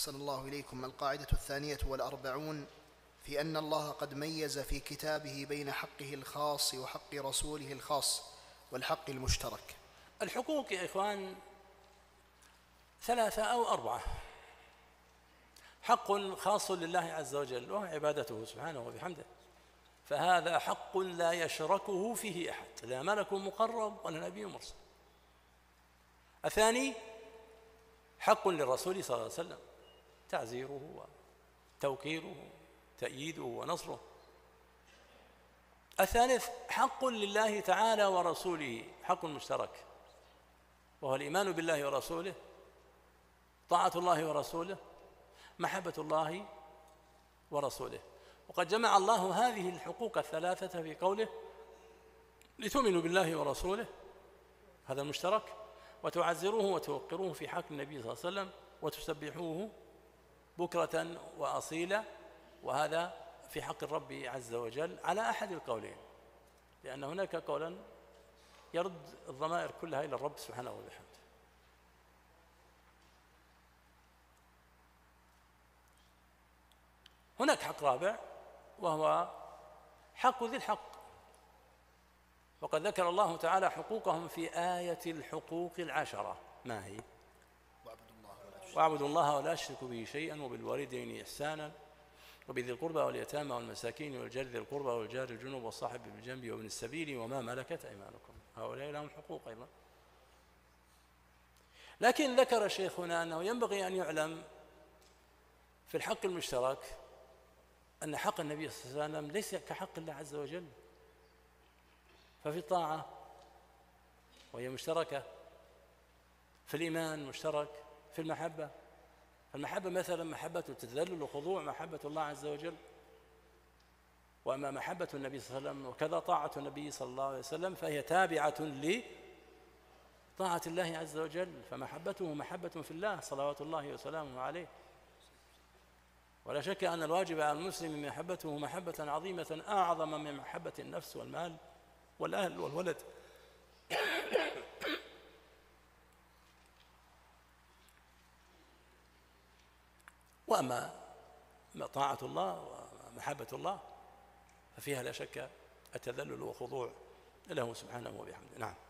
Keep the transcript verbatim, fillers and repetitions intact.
أحسن الله إليكم. القاعدة الثانية والأربعون في أن الله قد ميز في كتابه بين حقه الخاص وحق رسوله الخاص والحق المشترك. الحقوق يا إخوان ثلاثة أو أربعة. حق خاص لله عز وجل وهو عبادته سبحانه وبحمده، فهذا حق لا يشركه فيه أحد، لا ملك مقرب ولا نبي مرسل. الثاني حق للرسول صلى الله عليه وسلم، تعزيره وتوقيره تأييده ونصره. الثالث حق لله تعالى ورسوله، حق مشترك، وهو الإيمان بالله ورسوله، طاعة الله ورسوله، محبة الله ورسوله. وقد جمع الله هذه الحقوق الثلاثة في قوله لتؤمنوا بالله ورسوله، هذا المشترك، وتعزروه وتوقروه في حق النبي صلى الله عليه وسلم، وتسبحوه بكرة وأصيلا، وهذا في حق الرب عز وجل على أحد القولين، لأن هناك قولا يرد الضمائر كلها إلى الرب سبحانه وبحمده. هناك حق رابع وهو حق ذي الحق، وقد ذكر الله تعالى حقوقهم في آية الحقوق العشرة. ما هي؟ واعبدوا الله ولا تشركوا به شيئا وبالوالدين إحسانا وبذي القربى واليتامى والمساكين والجار ذي القربى والجار الجنوب والصاحب بالجنب وابن السبيل وما ملكت أيمانكم، هؤلاء لهم حقوق أيضا. لكن ذكر شيخنا أنه ينبغي أن يعلم في الحق المشترك أن حق النبي صلى الله عليه وسلم ليس كحق الله عز وجل، ففي الطاعة وهي مشتركة، في الإيمان مشترك، في المحبة، المحبة مثلا محبة التذلل وخضوع محبة الله عز وجل، وأما محبة النبي صلى الله عليه وسلم وكذا طاعة النبي صلى الله عليه وسلم فهي تابعة لطاعة الله عز وجل، فمحبته محبة في الله صلوات الله وسلامه عليه. ولا شك أن الواجب على المسلم محبته محبة عظيمة أعظم من محبة النفس والمال والأهل والولد. وأما طاعة الله ومحبة الله ففيها لا شك التذلل والخضوع له سبحانه وبحمده. نعم.